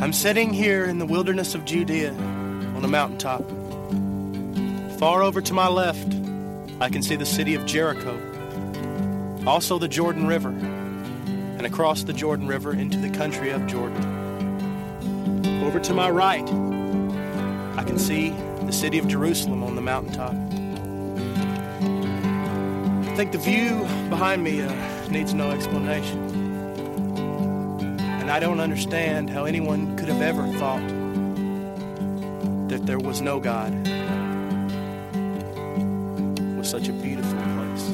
I'm sitting here in the wilderness of Judea on a mountaintop. Far over to my left, I can see the city of Jericho, also the Jordan River, and across the Jordan River into the country of Jordan. Over to my right, I can see the city of Jerusalem on the mountaintop. I think the view behind me needs no explanation. And I don't understand how anyone could have ever thought that there was no God. It was such a beautiful place.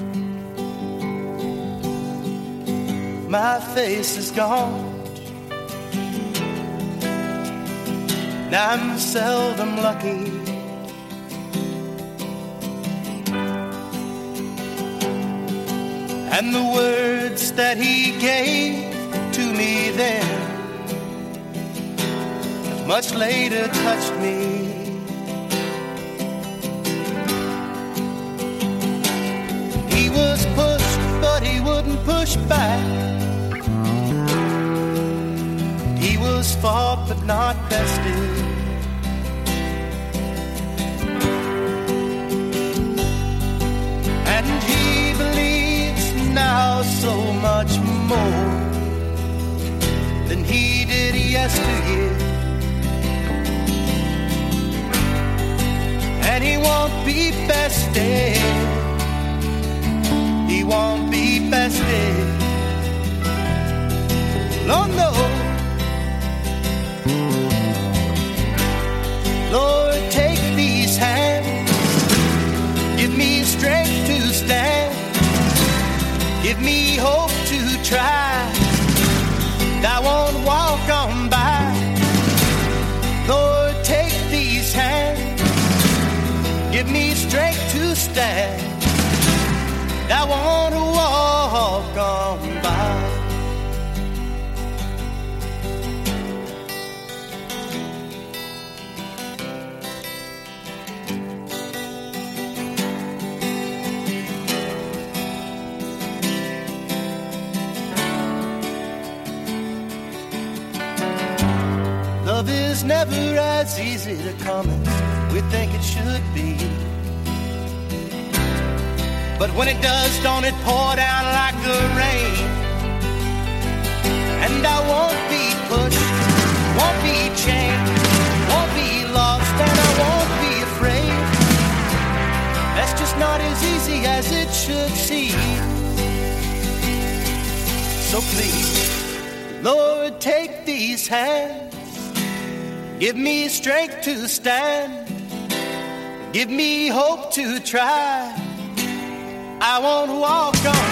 My face is gone. Now I'm seldom lucky. And the words that he gave to me then much later touched me. He was pushed, but he wouldn't push back. He was fought, but not bested. And he believes now so much more than he did yesteryear. And he won't be bested. He won't be bested. Oh no. Lord, take these hands. Give me strength to stand. Give me hope to try. I won't walk on by. Lord, take these hands. Give me strength to stand. I want to walk on by. Love is never as easy to come as we think it should be. But when it does, don't it pour down like the rain? And I won't be pushed, won't be chained, won't be lost, and I won't be afraid. That's just not as easy as it should seem. So please, Lord, take these hands. Give me strength to stand. Give me hope to try. I won't walk on